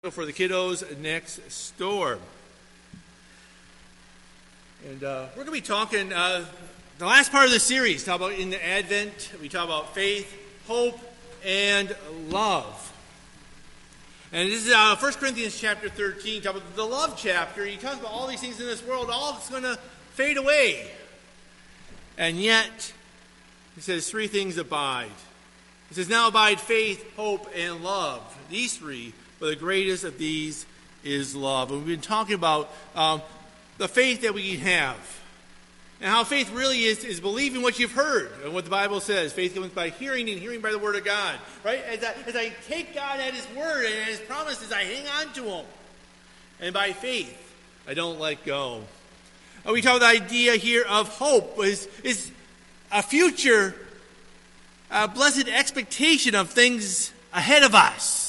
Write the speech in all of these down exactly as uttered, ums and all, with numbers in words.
for the kiddos next door. And uh, we're going to be talking uh, the last part of the series. Talk about in the Advent. We talk about faith, hope, and love. And this is uh, First Corinthians chapter thirteen. Talk about the love chapter. He talks about all these things in this world. All is going to fade away. And yet, he says three things abide. He says, now abide faith, hope, and love. These three. But the greatest of these is love. And we've been talking about um, the faith that we have. And how faith really is, is believing what you've heard and what the Bible says. Faith comes by hearing and hearing by the Word of God. Right? As I, as I take God at His Word and at His promises, I hang on to Him. And by faith, I don't let go. And we talk about the idea here of hope is, is a future, a blessed expectation of things ahead of us.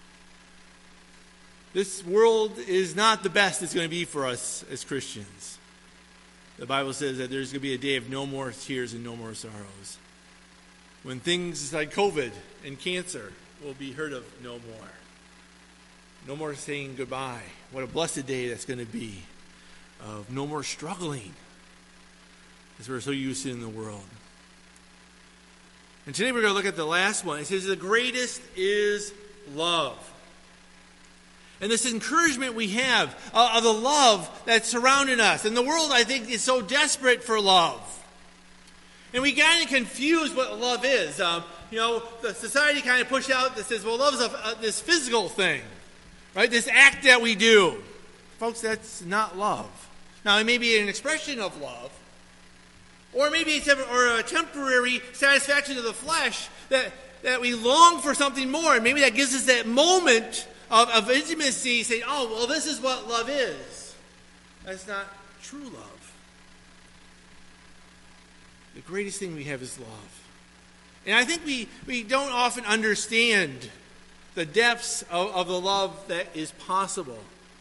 This world is not the best it's going to be for us as Christians. The Bible says that there's going to be a day of no more tears and no more sorrows. When things like COVID and cancer will be heard of no more. No more saying goodbye. What a blessed day that's going to be. Of no more struggling. As we're so used to in the world. And today we're going to look at the last one. It says the greatest is love. And this encouragement we have uh, of the love that's surrounding us. And the world, I think, is so desperate for love. And we kind of confuse what love is. Um, you know, the society kind of pushed out that says, well, love is a, a, this physical thing. Right? This act that we do. Folks, that's not love. Now, it may be an expression of love. Or maybe it's a, or a temporary satisfaction of the flesh that, that we long for something more. And maybe that gives us that moment Of, of intimacy, saying, oh, well, this is what love is. That's not true love. The greatest thing we have is love. And I think we, we don't often understand the depths of, of the love that is possible.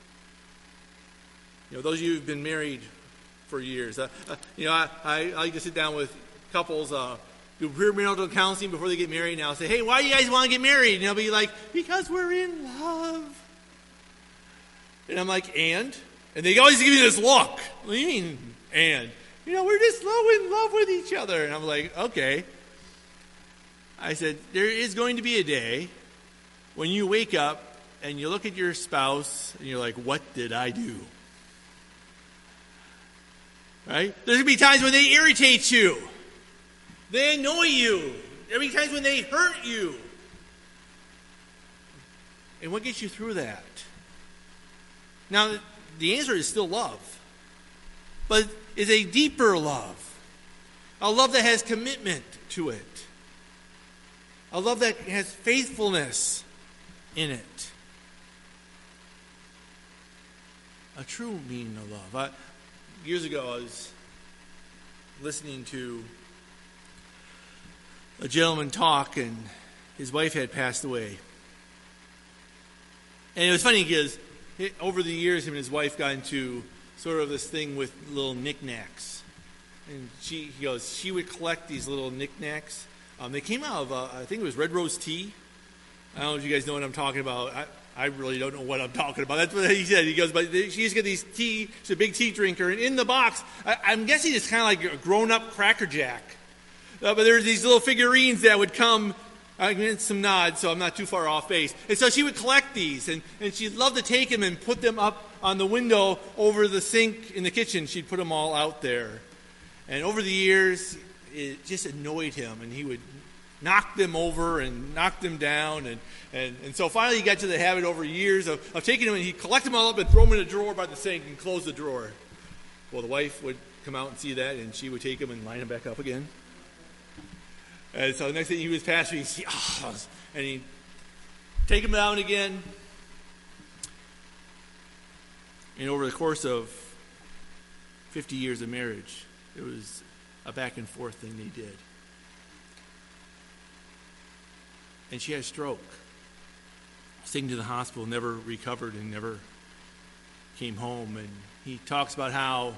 You know, those of you who've been married for years, uh, uh, you know, I, I, I like to sit down with couples, uh, do premarital counseling before they get married now. Say, hey, why do you guys want to get married? And they'll be like, because we're in love. And I'm like, and? And they always give me this look. What do you mean, and? You know, we're just so in love with each other. And I'm like, okay. I said, there is going to be a day when you wake up and you look at your spouse and you're like, what did I do? Right? There's going to be times when they irritate you. They annoy you. There will be times when they hurt you. And what gets you through that? Now, the answer is still love. But it's a deeper love. A love that has commitment to it. A love that has faithfulness in it. A true meaning of love. I, years ago, I was listening to a gentleman talk, and his wife had passed away. And it was funny because over the years, him and his wife got into sort of this thing with little knickknacks. And she, he goes, she would collect these little knickknacks. Um, they came out of, uh, I think it was Red Rose tea. I don't know if you guys know what I'm talking about. I, I really don't know what I'm talking about. That's what he said. He goes, but she used to get these tea. She's a big tea drinker. And in the box, I, I'm guessing it's kind of like a grown-up Cracker Jack. Uh, but there were these little figurines that would come. I get some nods, so I'm not too far off base. And so she would collect these, and, and she'd love to take them and put them up on the window over the sink in the kitchen. She'd put them all out there. And over the years, it just annoyed him, and he would knock them over and knock them down. And, and, and so finally he got to the habit over years of, of taking them, and he'd collect them all up and throw them in a drawer by the sink and close the drawer. Well, the wife would come out and see that, and she would take them and line them back up again. And so the next thing he was passing, he'd see, oh, and he'd take them down again. And over the course of fifty years of marriage, it was a back and forth thing they did. And she had a stroke. Was taken to the hospital, never recovered, and never came home. And he talks about how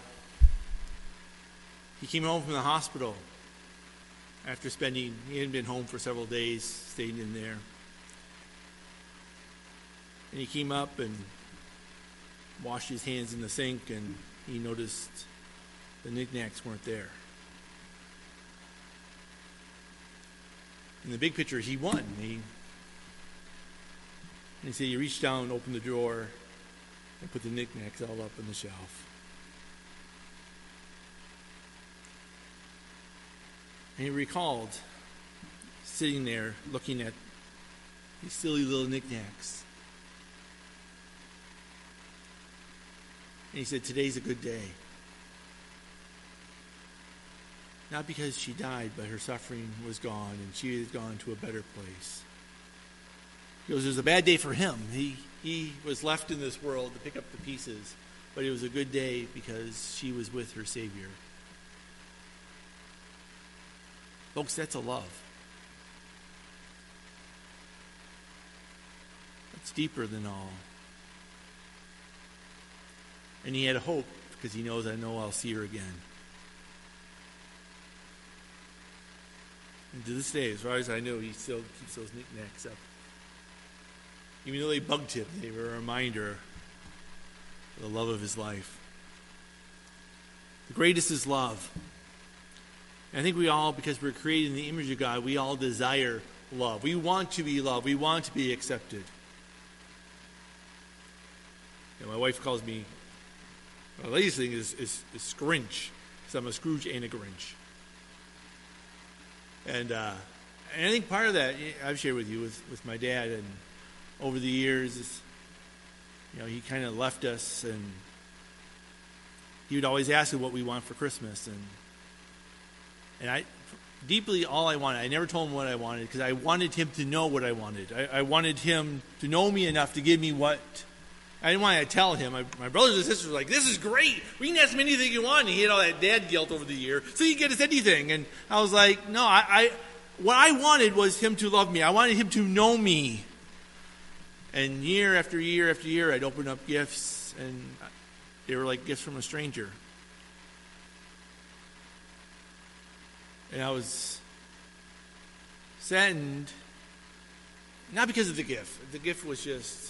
he came home from the hospital after spending, he hadn't been home for several days, staying in there. And he came up and washed his hands in the sink, and he noticed the knickknacks weren't there. In the big picture, he won. He, and he said he reached down, opened the drawer, and put the knickknacks all up on the shelf. And he recalled sitting there looking at these silly little knickknacks. And he said, today's a good day. Not because she died, but her suffering was gone and she had gone to a better place. He goes, it was a bad day for him. He, he was left in this world to pick up the pieces, but it was a good day because she was with her Savior. Folks, that's a love. It's deeper than all. And he had a hope because he knows, I know I'll see her again. And to this day, as far as I know, he still keeps those knickknacks up. Even though they bugged him, they were a reminder of the love of his life. The greatest is love. And I think we all, because we're created in the image of God, we all desire love. We want to be loved. We want to be accepted. You know, my wife calls me, my latest thing is, is, is Scrinch, because I'm a Scrooge and a Grinch. And, uh, and I think part of that, I've shared with you, with, with my dad, and over the years, is, you know, he kind of left us, and he would always ask us what we want for Christmas, and and I, deeply, all I wanted, I never told him what I wanted, because I wanted him to know what I wanted. I, I wanted him to know me enough to give me what, I didn't want to tell him. My, my brothers and sisters were like, this is great. We can ask him anything you want. And he had all that dad guilt over the year, so he can get us anything. And I was like, no, I, I, what I wanted was him to love me. I wanted him to know me. And year after year after year, I'd open up gifts, and they were like gifts from a stranger. And I was saddened, not because of the gift. The gift was just,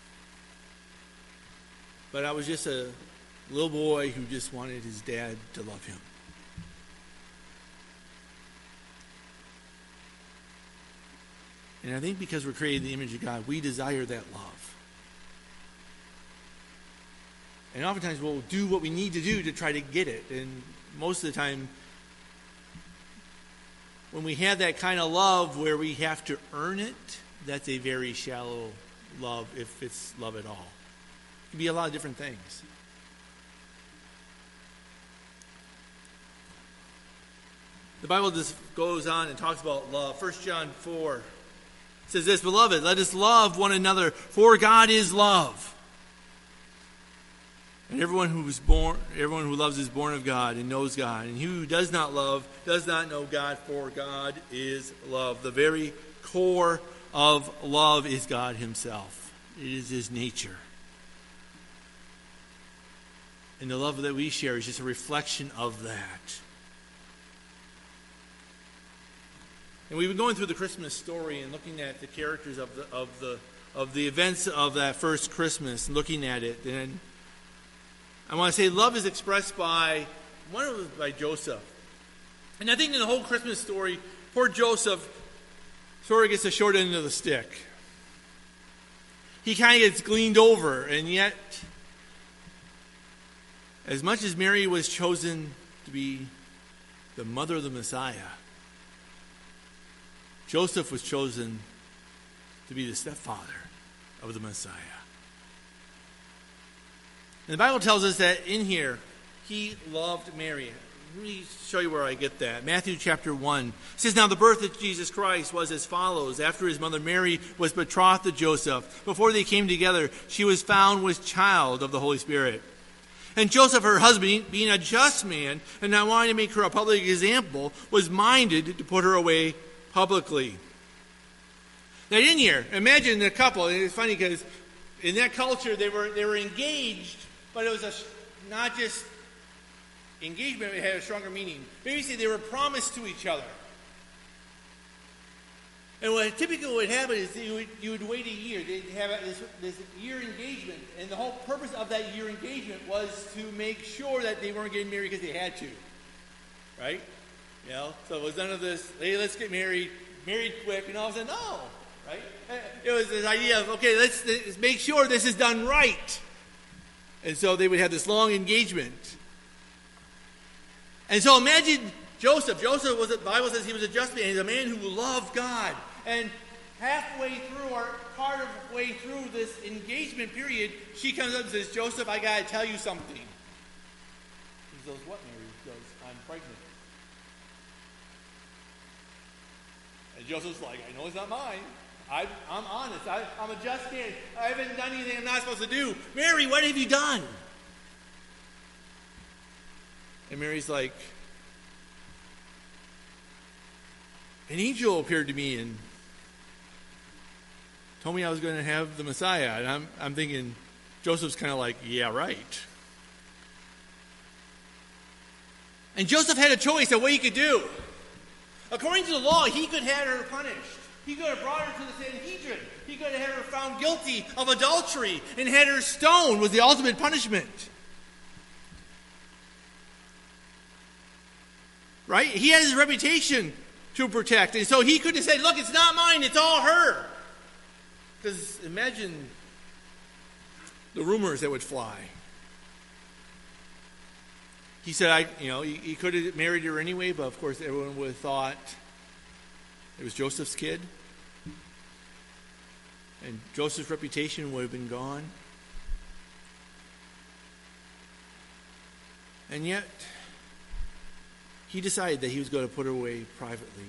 but I was just a little boy who just wanted his dad to love him. And I think because we're created in the image of God, we desire that love. And oftentimes we'll do what we need to do to try to get it. And most of the time, when we have that kind of love where we have to earn it, that's a very shallow love, if it's love at all. It can be a lot of different things. The Bible just goes on and talks about love. First John four says this, beloved, let us love one another, for God is love. And everyone who is born, everyone who loves is born of God and knows God. And he who does not love does not know God, for God is love. The very core of love is God himself. It is his nature. And the love that we share is just a reflection of that. And we've been going through the Christmas story and looking at the characters of the of the of the events of that first Christmas, looking at it. And I want to say love is expressed by one of them by Joseph. And I think in the whole Christmas story, poor Joseph sort of gets the short end of the stick. He kind of gets gleaned over, and yet, as much as Mary was chosen to be the mother of the Messiah, Joseph was chosen to be the stepfather of the Messiah. And the Bible tells us that in here, he loved Mary. Let me show you where I get that. Matthew chapter one. It says, now the birth of Jesus Christ was as follows. After his mother Mary was betrothed to Joseph, before they came together, she was found with child of the Holy Spirit. And Joseph, her husband, being a just man, and not wanting to make her a public example, was minded to put her away publicly. Now in here, imagine the couple. It's funny because in that culture, they were they were engaged, but it was a, not just engagement, it had a stronger meaning. Basically, they were promised to each other. And what typically would happen is you would, you would wait a year. They'd have this, this year engagement. And the whole purpose of that year engagement was to make sure that they weren't getting married because they had to. Right? You know? So it was none of this, hey, let's get married, married quick, and all of a sudden, no. Right? It was this idea of, okay, let's, let's make sure this is done right. And so they would have this long engagement. And so imagine Joseph. Joseph was, the Bible says he was a just man. He's a man who loved God. And halfway through, or part of the way through this engagement period, she comes up and says, Joseph, I got to tell you something. He goes, what, Mary? He goes, I'm pregnant. And Joseph's like, I know it's not mine. I, I'm honest. I, I'm a just man. I haven't done anything I'm not supposed to do. Mary, what have you done? And Mary's like, an angel appeared to me and told me I was going to have the Messiah. And I'm, I'm thinking, Joseph's kind of like, yeah, right. And Joseph had a choice of what he could do. According to the law, he could have her punished. He could have brought her to the Sanhedrin. He could have had her found guilty of adultery and had her stoned was the ultimate punishment. Right? He had his reputation to protect. And so he could have said, look, it's not mine, it's all her. Because imagine the rumors that would fly. He said, I, you know, he, he could have married her anyway, but of course everyone would have thought it was Joseph's kid. And Joseph's reputation would have been gone. And yet, he decided that he was going to put her away privately.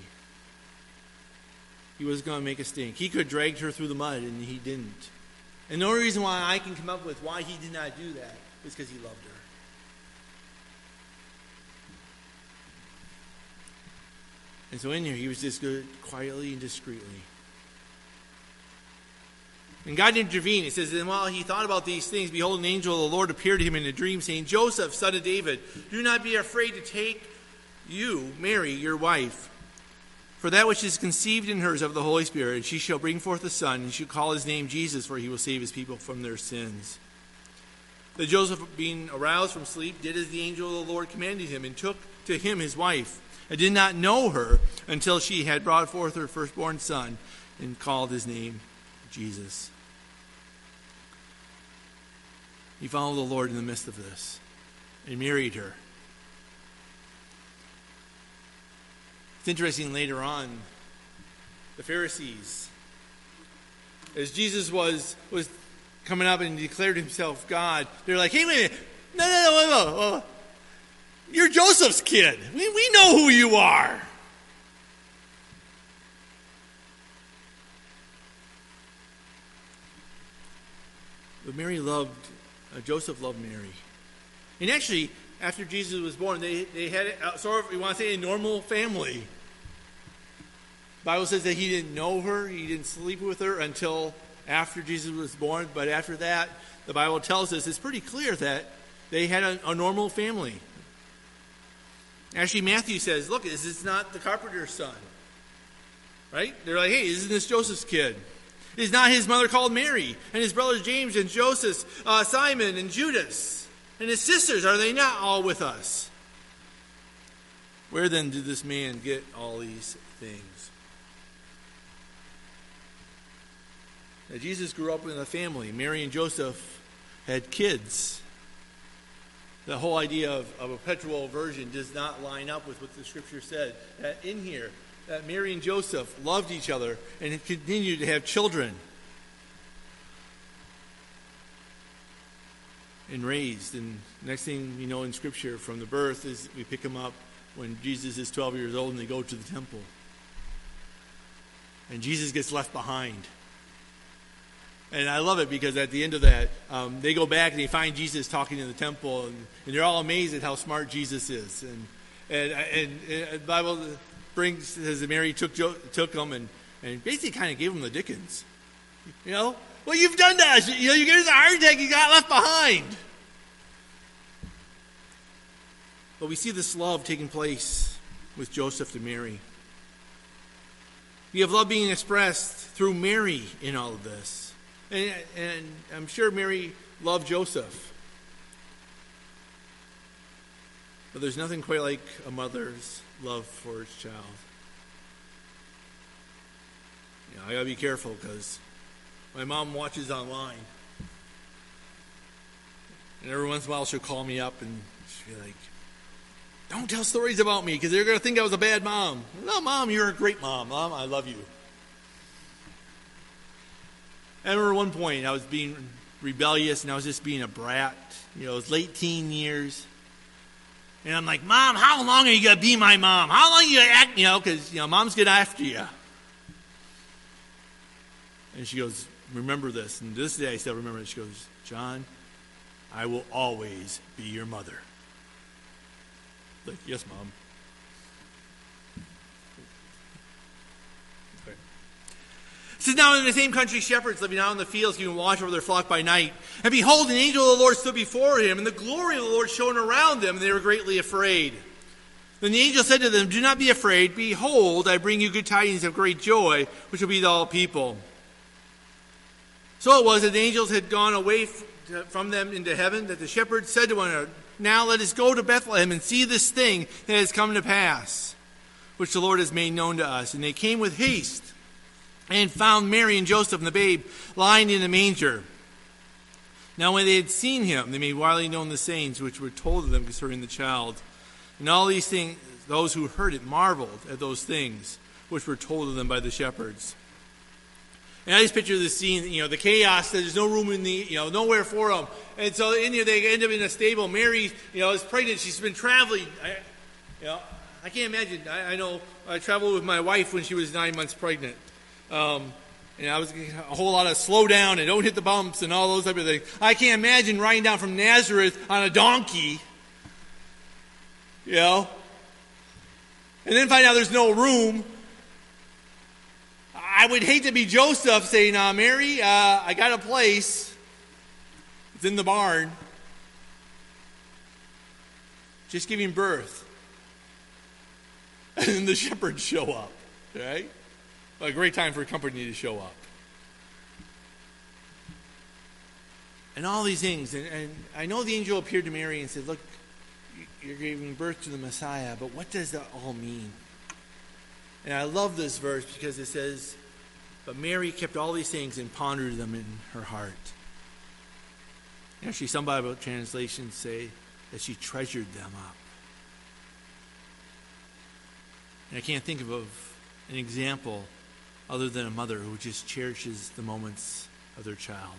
He was going to make a stink. He could have dragged her through the mud, and he didn't. And the only reason why I can come up with why he did not do that is because he loved her. And so in here, he was just good quietly and discreetly. And God intervened. It says, and while he thought about these things, behold, an angel of the Lord appeared to him in a dream, saying, Joseph, son of David, do not be afraid to take you, Mary, your wife. For that which is conceived in her is of the Holy Spirit, and she shall bring forth a son, and shall call his name Jesus, for he will save his people from their sins. That Joseph, being aroused from sleep, did as the angel of the Lord commanded him, and took to him his wife, and did not know her until she had brought forth her firstborn son, and called his name Jesus. He followed the Lord in the midst of this, and married her. It's interesting later on, the Pharisees, as Jesus was was coming up and declared himself God, they're like, hey, wait a minute. No, no, no, wait, wait, wait. You're Joseph's kid. We, we know who you are. But Mary loved, uh, Joseph loved Mary. And actually, after Jesus was born, they, they had uh, sort of, you want to say, a normal family. The Bible says that he didn't know her, he didn't sleep with her until after Jesus was born. But after that, the Bible tells us it's pretty clear that they had a, a normal family. Actually, Matthew says, look, this is not the carpenter's son. Right? They're like, hey, isn't this Joseph's kid? Is not his mother called Mary? And his brothers James and Joseph, uh, Simon and Judas? And his sisters, are they not all with us? Where then did this man get all these things? Now, Jesus grew up in a family. Mary and Joseph had kids. The whole idea of, of a perpetual virgin does not line up with what the Scripture said. That in here, that Mary and Joseph loved each other and continued to have children. And raised. And next thing you know in Scripture from the birth is we pick them up when Jesus is twelve years old and they go to the temple. And Jesus gets left behind. And I love it because at the end of that, um, they go back and they find Jesus talking in the temple, and, and they're all amazed at how smart Jesus is. And and and, and the Bible brings says that Mary took jo- took him and, and basically kind of gave him the Dickens. You know, well, you've done that. You know, you gave us a heart attack. You got left behind. But we see this love taking place with Joseph to Mary. We have love being expressed through Mary in all of this. And, and I'm sure Mary loved Joseph. But there's nothing quite like a mother's love for its child. You know, I gotta be careful because my mom watches online. And every once in a while she'll call me up and she'll be like, don't tell stories about me because they're going to think I was a bad mom. No, Mom, you're a great mom. Mom, I love you. I remember one point I was being rebellious and I was just being a brat. You know, it was late teen years. And I'm like, Mom, how long are you going to be my mom? How long are you going to act? You know, because, you know, Mom's getting after you. And she goes, remember this. And this day I still remember it. She goes, John, I will always be your mother. Like, yes, Mom. Okay. It says, now in the same country, shepherds living out in the fields, keeping watch over their flock by night. And behold, an angel of the Lord stood before him, and the glory of the Lord shone around them, and they were greatly afraid. Then the angel said to them, do not be afraid. Behold, I bring you good tidings of great joy, which will be to all people. So it was that the angels had gone away from them into heaven, that the shepherds said to one another, now let us go to Bethlehem and see this thing that has come to pass, which the Lord has made known to us. And they came with haste and found Mary and Joseph and the babe lying in the manger. Now when they had seen him, they made widely known the sayings which were told to them concerning the child. And all these things, those who heard it marveled at those things which were told to them by the shepherds. And I just picture this scene, you know, the chaos, there's no room in the, you know, nowhere for them. And so in here, they end up in a stable. Mary, you know, is pregnant. She's been traveling. I, you know, I can't imagine. I, I know I traveled with my wife when she was nine months pregnant. Um, and I was a whole lot of slow down and don't hit the bumps and all those type of things. I can't imagine riding down from Nazareth on a donkey, you know, and then find out there's no room. I would hate to be Joseph saying, uh, Mary, uh, I got a place. It's in the barn. Just giving birth. And then the shepherds show up. Right? Well, a great time for a company to show up. And all these things. And, and I know the angel appeared to Mary and said, look, you're giving birth to the Messiah, but what does that all mean? And I love this verse because it says, but Mary kept all these things and pondered them in her heart. Actually, some Bible translations say that she treasured them up. And I can't think of an example other than a mother who just cherishes the moments of their child.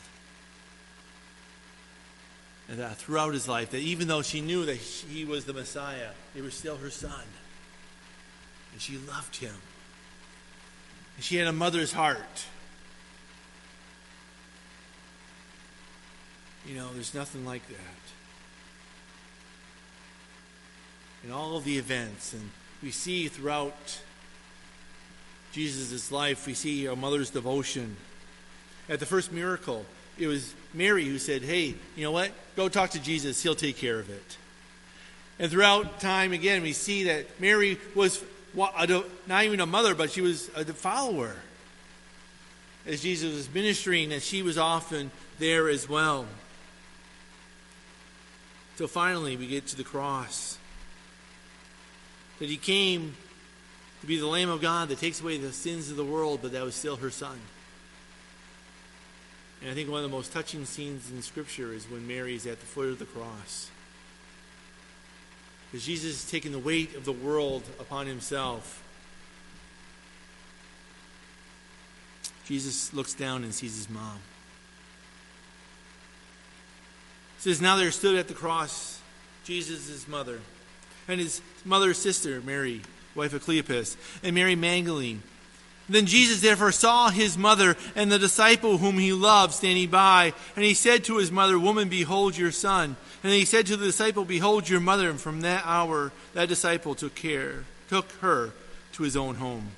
And that throughout his life, that even though she knew that he was the Messiah, he was still her son. And she loved him. And she had a mother's heart. You know, there's nothing like that. In all of the events, and we see throughout Jesus' life, we see a mother's devotion. At the first miracle, it was Mary who said, hey, you know what? Go talk to Jesus. He'll take care of it. And throughout time, again, we see that Mary was not even a mother, but she was a follower. As Jesus was ministering, and she was often there as well. So finally, we get to the cross. That he came to be the Lamb of God that takes away the sins of the world, but that was still her son. And I think one of the most touching scenes in Scripture is when Mary is at the foot of the cross. Because Jesus is taking the weight of the world upon himself. Jesus looks down and sees his mom. It says, now there stood at the cross Jesus' mother, and his mother's sister, Mary, wife of Cleopas, and Mary Magdalene. Then Jesus therefore saw his mother and the disciple whom he loved standing by, and he said to his mother, woman, behold your son. And he said to the disciple, behold your mother. And from that hour, that disciple took care, took her to his own home.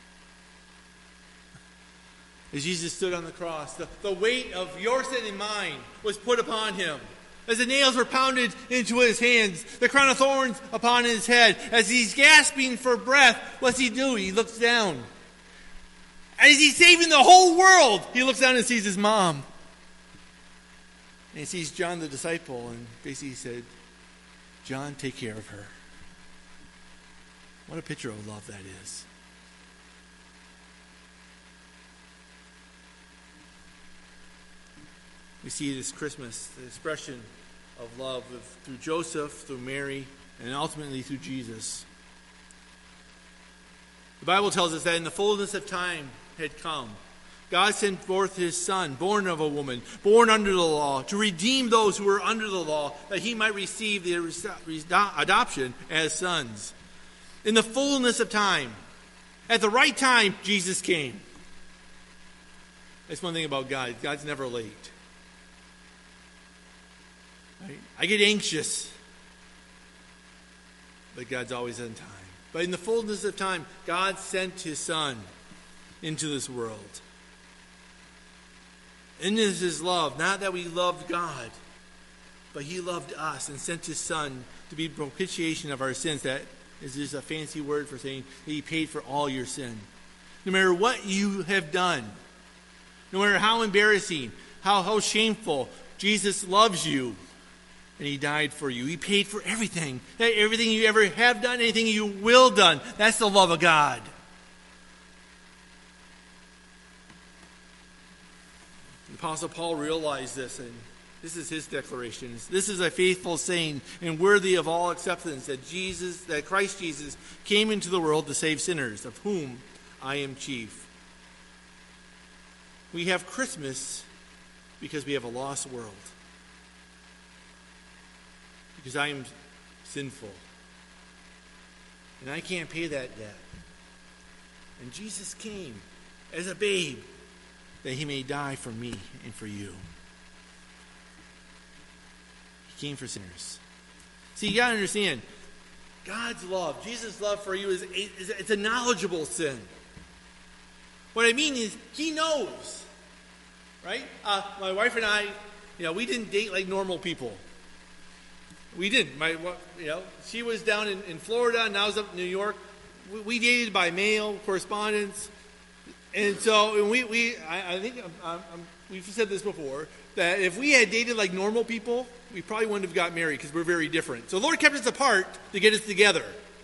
As Jesus stood on the cross, the, the weight of your sin and mine was put upon him. As the nails were pounded into his hands, the crown of thorns upon his head. As he's gasping for breath, what's he do? He looks down. As he's saving the whole world, he looks down and sees his mom. And he sees John the disciple, and basically he said, John, take care of her. What a picture of love that is. We see this Christmas, the expression of love of, through Joseph, through Mary, and ultimately through Jesus. The Bible tells us that in the fullness of time had come, God sent forth his Son, born of a woman, born under the law, to redeem those who were under the law, that he might receive the adoption as sons. In the fullness of time, at the right time, Jesus came. That's one thing about God. God's never late. Right? I get anxious, but God's always on time. But in the fullness of time, God sent his Son into this world. And this is his love, not that we loved God, but he loved us and sent his Son to be propitiation of our sins. That is just a fancy word for saying that he paid for all your sin. No matter what you have done, no matter how embarrassing, how, how shameful, Jesus loves you. And he died for you. He paid for everything. Everything you ever have done, anything you will done. That's the love of God. The Apostle Paul realized this, and this is his declaration. This is a faithful saying and worthy of all acceptance, that Jesus, that Christ Jesus came into the world to save sinners, of whom I am chief. We have Christmas because we have a lost world. Because I am sinful. And I can't pay that debt. And Jesus came as a babe that he may die for me and for you. He came for sinners. See, you got to understand, God's love, Jesus' love for you, is, is it's a knowledgeable sin. What I mean is, he knows. Right? Uh, my wife and I, you know, we didn't date like normal people. We didn't. My, you know, she was down in, in Florida, and I was up in New York. We, we dated by mail, correspondence, and so and we, we I, I think I'm, I'm, we've said this before, that if we had dated like normal people, we probably wouldn't have got married because we're very different. So the Lord kept us apart to get us together.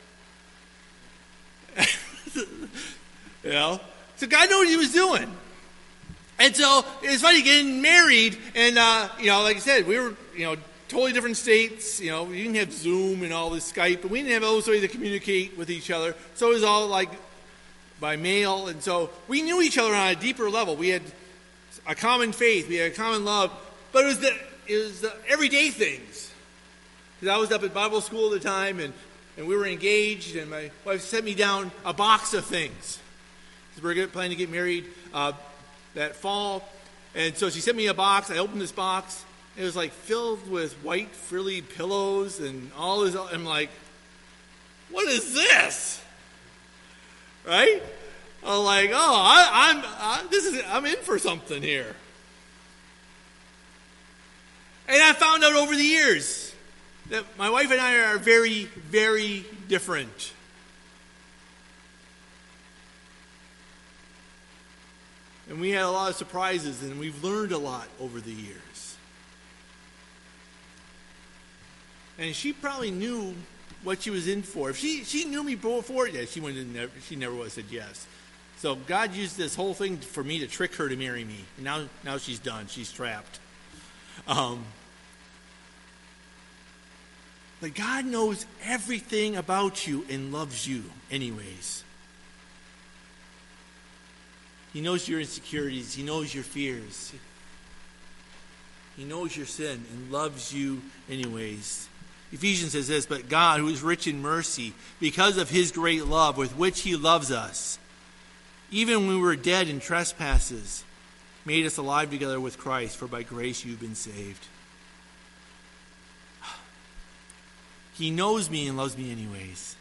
You know, so God knew what he was doing. And so it's funny getting married, and uh, you know, like I said, we were, you know, totally different states. You know, we didn't have Zoom and all this Skype, but we didn't have those ways to communicate with each other. So it was all like by mail, and so we knew each other on a deeper level. We had a common faith, we had a common love, but it was the it was the everyday things. Because I was up at Bible school at the time, and and we were engaged, and my wife sent me down a box of things. Because we're planning to get married uh, that fall, and so she sent me a box. I opened this box. It was like filled with white frilly pillows and all this. I'm like, what is this? Right? I'm like, oh, I, I'm I, this is I'm in for something here. And I found out over the years that my wife and I are very, very different. And we had a lot of surprises, and we've learned a lot over the years. And she probably knew what she was in for. If she, she knew me before, yeah, she wouldn't never, she never would have said yes. So God used this whole thing for me to trick her to marry me. And now, now she's done. She's trapped. Um, but God knows everything about you and loves you anyways. He knows your insecurities. He knows your fears. He knows your sin and loves you anyways. Ephesians says this, but God, who is rich in mercy, because of his great love with which he loves us, even when we were dead in trespasses, made us alive together with Christ, for by grace you've been saved. He knows me and loves me anyways.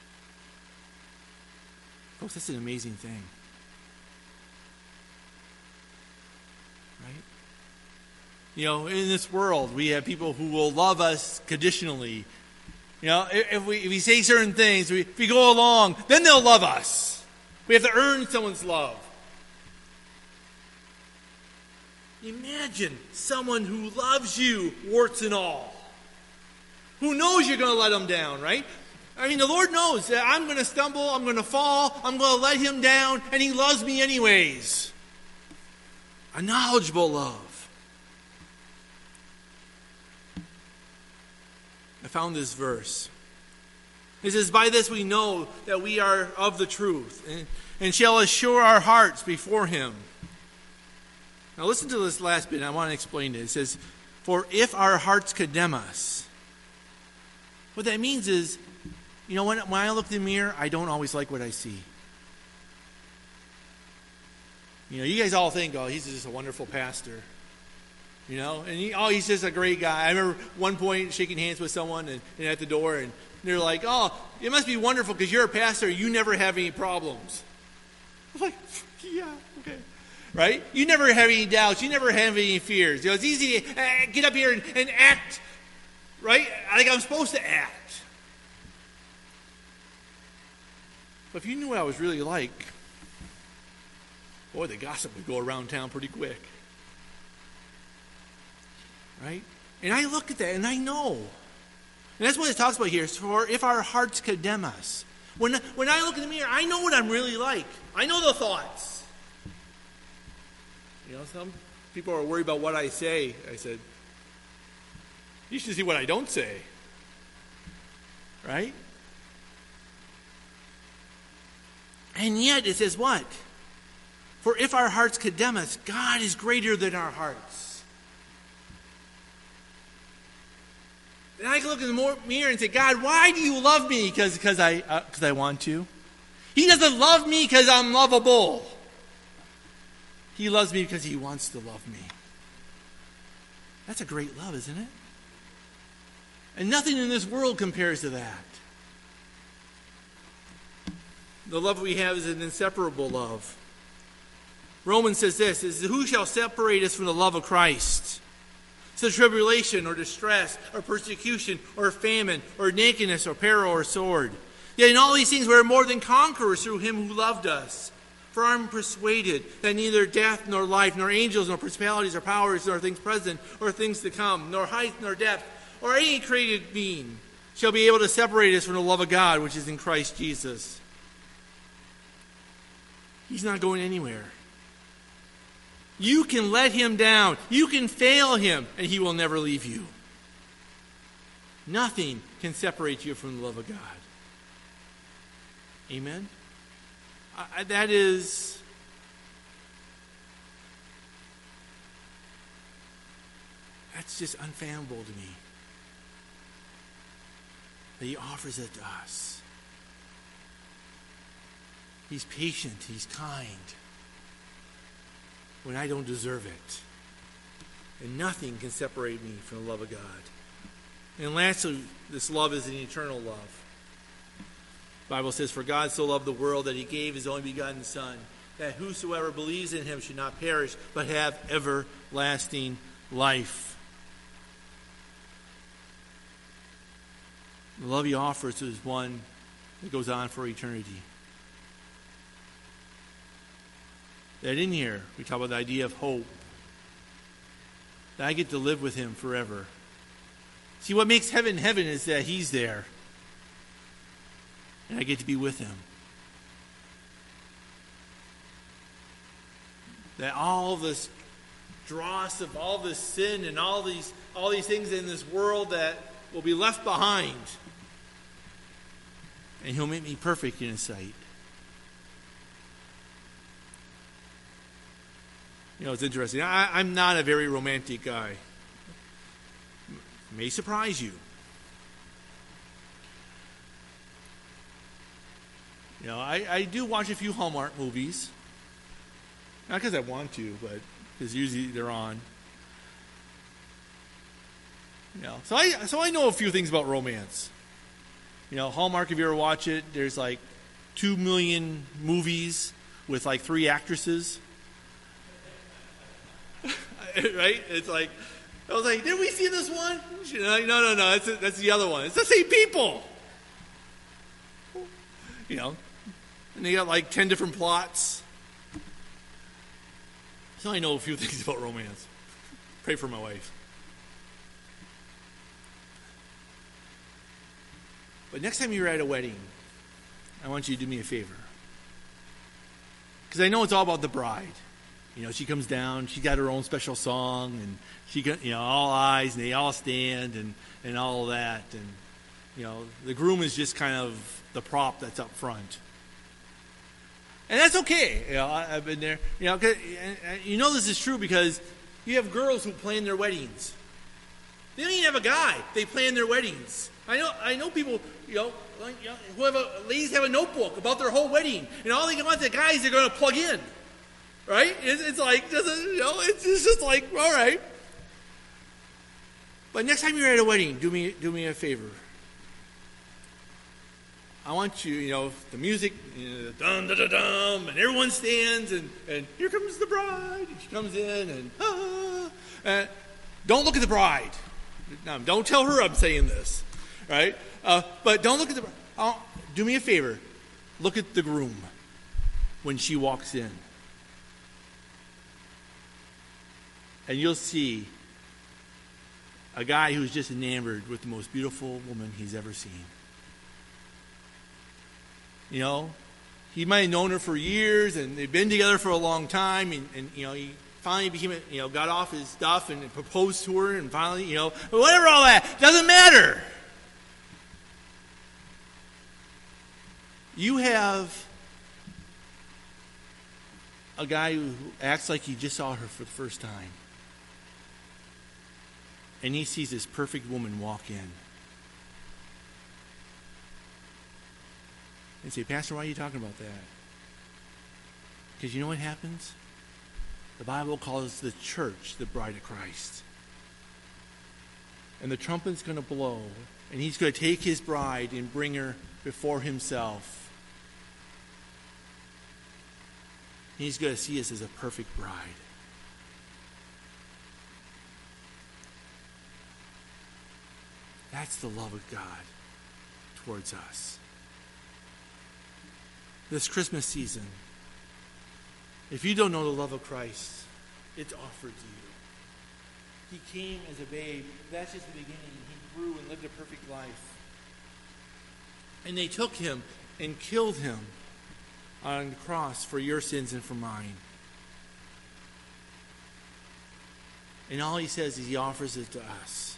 Folks, that's an amazing thing. Right? You know, in this world, we have people who will love us conditionally. You know, if we, if we say certain things, if we go along, then they'll love us. We have to earn someone's love. Imagine someone who loves you, warts and all. Who knows you're going to let him down, right? I mean, the Lord knows that I'm going to stumble, I'm going to fall, I'm going to let him down, and he loves me anyways. A knowledgeable love. I found this verse. It says, by this we know that we are of the truth, and, and shall assure our hearts before him. Now listen to this last bit. I want to explain it. It says, for if our hearts condemn us. What that means is, you know, when, when I look in the mirror, I don't always like what I see. You know, you guys all think, oh, he's just a wonderful pastor. You know, and he, oh, he's just a great guy. I remember one point shaking hands with someone and, and at the door, and they're like, oh, it must be wonderful because you're a pastor. You never have any problems. I was like, yeah, okay. Right? You never have any doubts. You never have any fears. You know, it's easy to uh, get up here and, and act, right? Like I'm supposed to act. But if you knew what I was really like, boy, the gossip would go around town pretty quick. Right? And I look at that and I know. And that's what it talks about here. Is for if our hearts condemn us. When, when I look in the mirror, I know what I'm really like. I know the thoughts. You know, some people are worried about what I say. I said, you should see what I don't say. Right? And yet it says what? For if our hearts condemn us, God is greater than our hearts. And I can look in the mirror and say, God, why do you love me? Because because I uh, because I want to. He doesn't love me because I'm lovable. He loves me because he wants to love me. That's a great love, isn't it? And nothing in this world compares to that. The love we have is an inseparable love. Romans says this, is who shall separate us from the love of Christ? So tribulation or distress or persecution or famine or nakedness or peril or sword. Yet in all these things we are more than conquerors through him who loved us. For I am persuaded that neither death nor life, nor angels, nor principalities, or powers, nor things present, or things to come, nor height, nor depth, or any created being shall be able to separate us from the love of God which is in Christ Jesus. He's not going anywhere. You can let him down. You can fail him, and he will never leave you. Nothing can separate you from the love of God. Amen? I, that is... That's just unfathomable to me. That he offers it to us. He's patient. He's kind. When I don't deserve it. And nothing can separate me from the love of God. And lastly, this love is an eternal love. The Bible says, for God so loved the world that he gave his only begotten Son, that whosoever believes in him should not perish, but have everlasting life. The love he offers is one that goes on for eternity. That in here, we talk about the idea of hope. That I get to live with him forever. See, what makes heaven heaven is that he's there. And I get to be with him. That all this dross of all this sin and all these all these things in this world that will be left behind. And he'll make me perfect in his sight. You know, it's interesting. I, I'm not a very romantic guy. May surprise you. You know, I, I do watch a few Hallmark movies. Not because I want to, but because usually they're on. You know, so I so I know a few things about romance. You know, Hallmark, if you ever watch it, there's like two million movies with like three actresses. Right? It's like, I was like, did we see this one? She's like, no, no, no, that's, that's the other one. It's the same people. You know, and they got like ten different plots. So I know a few things about romance. Pray for my wife. But next time you're at a wedding, I want you to do me a favor. Because I know it's all about the bride. You know, she comes down, she got her own special song, and she got, you know, all eyes, and they all stand, and, and all of that. And, you know, the groom is just kind of the prop that's up front. And that's okay. You know, I, I've been there. You know, and, and you know this is true because you have girls who plan their weddings. They don't even have a guy. They plan their weddings. I know I know people, you know, like, you know who have a, ladies have a notebook about their whole wedding. And all they want the guys they're going to plug in. Right? It's, it's like, you know, it's, it's just like, all right. But next time you're at a wedding, do me do me a favor. I want you, you know, the music, you know, dum da da dum, and everyone stands, and, and here comes the bride. And she comes in, and ah, and don't look at the bride. No, don't tell her I'm saying this, right? Uh, but don't look at the bride. Oh, do me a favor. Look at the groom when she walks in. And you'll see a guy who's just enamored with the most beautiful woman he's ever seen. You know, he might have known her for years, and they've been together for a long time, and, and you know, he finally became, a, you know, got off his stuff and proposed to her, and finally, you know, whatever, all that doesn't matter. You have a guy who acts like he just saw her for the first time, and he sees this perfect woman walk in. And say, Pastor, why are you talking about that? Because you know what happens? The Bible calls the church the bride of Christ. And the trumpet's going to blow, and he's going to take his bride and bring her before himself. He's going to see us as a perfect bride. That's the love of God towards us. This Christmas season, if you don't know the love of Christ, it's offered to you. He came as a babe. That's just the beginning. He grew and lived a perfect life. And they took him and killed him on the cross for your sins and for mine. And all he says is he offers it to us.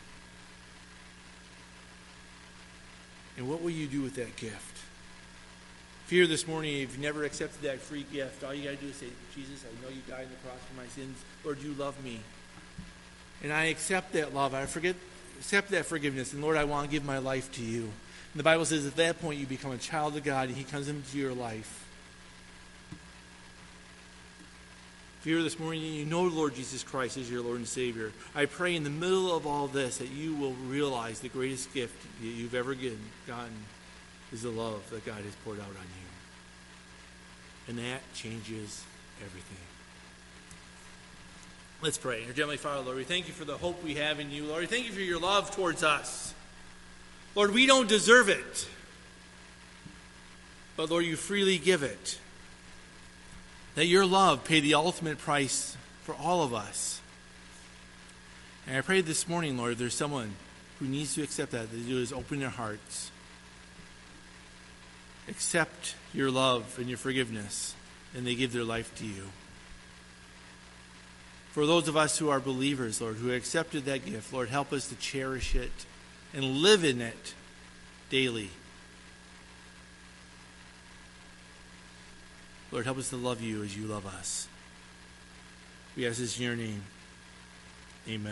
And what will you do with that gift? If you're here this morning, if you've never accepted that free gift, all you got to do is say, Jesus, I know you died on the cross for my sins. Lord, you love me. And I accept that love. I forget, accept that forgiveness. And Lord, I want to give my life to you. And the Bible says at that point you become a child of God and he comes into your life. If you're here this morning and you know Lord Jesus Christ as your Lord and Savior, I pray in the middle of all this that you will realize the greatest gift that you've ever given, gotten is the love that God has poured out on you. And that changes everything. Let's pray. Our Heavenly Father, Lord, we thank you for the hope we have in you. Lord, we thank you for your love towards us. Lord, we don't deserve it. But Lord, you freely give it. That your love paid the ultimate price for all of us. And I pray this morning, Lord, if there's someone who needs to accept that, they do is open their hearts. Accept your love and your forgiveness, and they give their life to you. For those of us who are believers, Lord, who accepted that gift, Lord, help us to cherish it and live in it daily. Lord, help us to love you as you love us. We ask this in your name. Amen.